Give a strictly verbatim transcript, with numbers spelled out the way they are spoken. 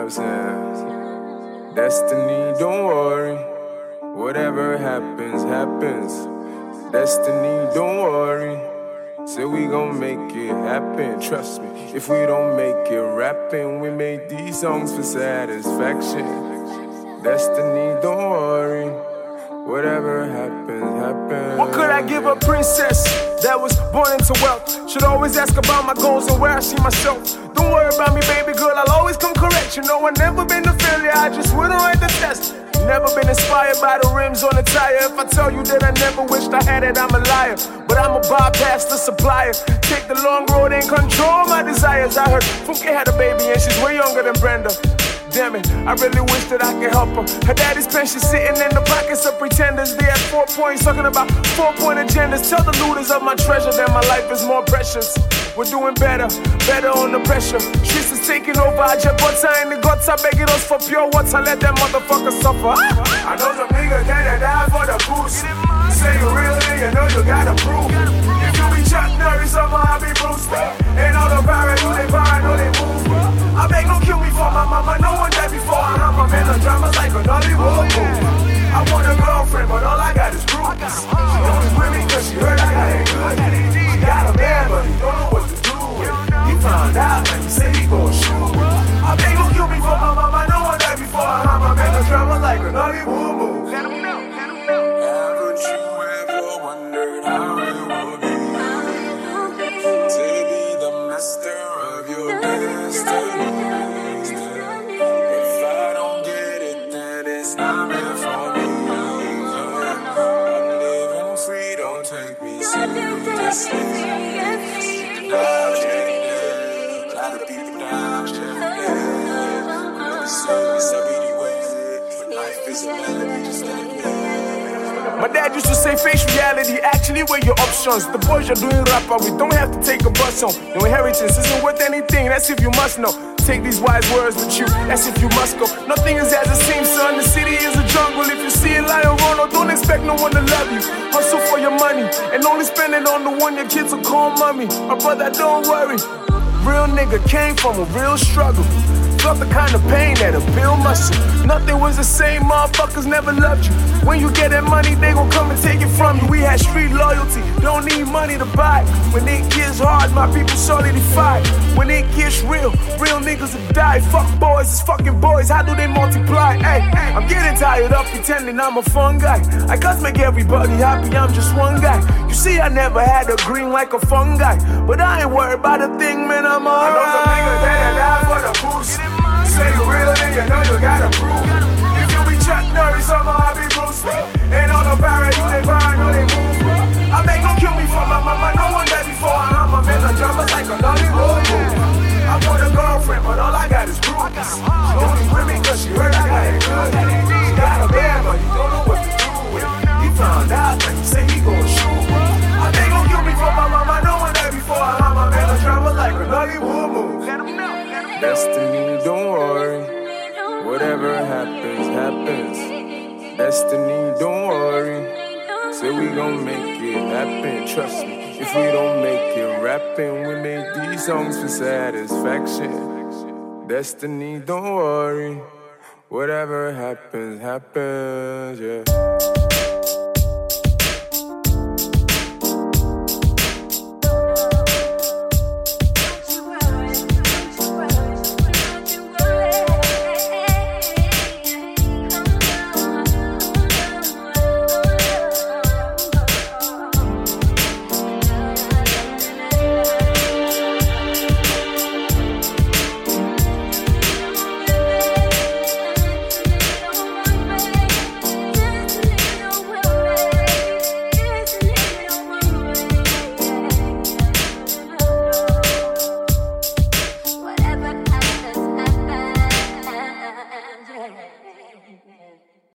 I'm saying? Destiny, don't worry. Whatever happens, happens. Destiny, don't worry. Say we gon' make it happen, trust me. If we don't make it rapping, we made these songs for satisfaction. Destiny, don't worry. Whatever happens, happens. What could I give a princess that was born into wealth? Should always ask about my goals and where I see myself. Don't worry about me, baby girl, I'll always come correct. You know I've never been a failure, I just wouldn't write the test. Never been inspired by the rims on the tire. If I tell you that I never wished I had it, I'm a liar. But I'ma bypass the supplier. Take the long road and control my desires. I heard Funke had a baby and she's way younger than Brenda. Damn it, I really wish that I could help her. Her daddy's pension sitting in the pockets of pretenders. They had four points, talking about four-point agendas. Tell the looters of my treasure that my life is more precious. We're doing better, better on the pressure. Streets is taking over, I just butter in the guts. I begging us for pure water, let that motherfucker suffer. I know some niggas that die for the boost. Say you real, then you know you gotta prove. If you be Chuck Norris, somehow I be Bruce. Ain't all the power, you they buy, know they move. I beg don't kill me for my mama, no one died before. I'm a melodrama like a Hollywood movie. I want a girlfriend, but all I got is bruises. She only with me cause she heard I got it good. She got a man, but he don't know what to do with it. He found out and he said he gon' shoot. I beg don't kill me for my mama, no one died before. I'm a melodrama like a Hollywood movie. Haven't you ever wondered how it would be to be the master of your destiny? If I don't get it, then it's not meant for me. I'm living free, don't take me seriously. Try to beat me down, life is a melody, just let it be. My dad used to say face reality, actually weigh your options. The boys are doing rap, but we don't have to take a bus home. No inheritance isn't worth anything, that's if you must know. Take these wise words with you, that's if you must go. Nothing is as it seems, son, the city is a jungle. If you see a lion run, or don't expect no one to love you. Hustle for your money, and only spend it on the one your kids will call mommy. My brother, don't worry, real nigga came from a real struggle. Felt the kind of pain that'll build muscle. Nothing was the same, motherfuckers never loved you. When you get that money, they gon' come and take it from you. We had street loyalty, don't need money to buy. When it gets hard, my people solidify. When it gets real, real niggas will die. Fuck boys, it's fucking boys, how do they multiply? Hey, I'm getting tired of pretending I'm a fun guy. I can't make everybody happy, I'm just one guy. You see, I never had a green like a fun guy, but I ain't worried about a thing, man, I'm alright. I know some niggas that die for the boost. Say you real, then you know you gotta prove. If you be Chuck Norris, somehow I be Bruce. Ain't all the power, you they buy, know they move. I beg don't kill me for my mama, no one died before. I'm a melodrama like a Hollywood movie. I want a girlfriend, but all I got is bruises. She only with me cause she heard I got it good. She got a man, but he don't know what to do with it. He found out and he said he gon' shoot. I beg don't kill me for my mama, no one died before. I'm a melodrama like a Hollywood movie. Destiny, don't worry. Whatever happens, happens. Destiny, don't worry. Say we gon' make it happen, trust me. If we don't make it rapping, we made these songs for satisfaction. Destiny, don't worry. Whatever happens, happens, yeah.